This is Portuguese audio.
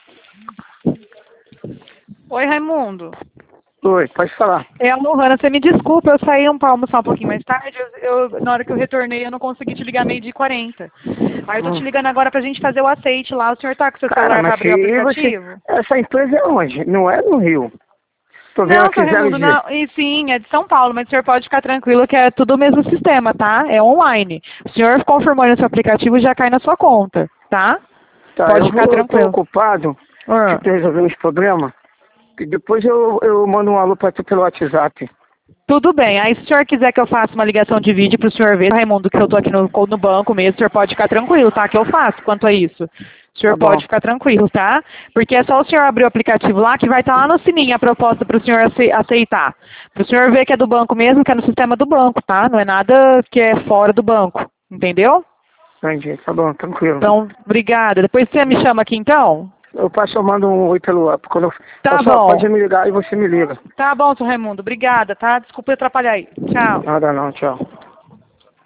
Oi, Raimundo. Oi, pode falar. É a Lohana, você me desculpa, eu saí para almoçar um pouquinho mais tarde, na hora que eu retornei eu não consegui te ligar 12h40. Aí eu tô te ligando agora pra gente fazer o aceite lá, o senhor tá com seu celular pra Mas abrir o aplicativo? essa empresa é onde? Não é no Rio. Tô vendo Não, aqui seu Raimundo, 0G. não, e sim, é de São Paulo, mas o senhor pode ficar tranquilo que é tudo o mesmo sistema, tá? É online. O senhor confirmando esse aplicativo já cai na sua conta, tá? Tá, Pode ficar eu tô tranquilo. ocupado, deixa eu resolver uns problemas, e depois eu mando um alô pra tu pelo WhatsApp. Tudo bem. Aí se o senhor quiser que eu faça uma ligação de vídeo pro senhor ver, Raimundo, que eu tô aqui no banco mesmo, o senhor pode ficar tranquilo, tá? Que eu faço quanto a isso. O senhor Tá bom. pode ficar tranquilo, tá? Porque é só o senhor abrir o aplicativo lá que vai estar lá no sininho a proposta para o senhor aceitar. Para o senhor ver que é do banco mesmo, que é no sistema do banco, tá? Não é nada que é fora do banco. Entendeu? Entendi, tá bom, tranquilo. Então, obrigada. Depois você me chama aqui então? Eu mando um oi pelo app. Tá Só bom. pode me ligar e você me liga. Tá bom, seu Raimundo. Obrigada, tá? Desculpa atrapalhar aí. Tchau. Nada não, tchau.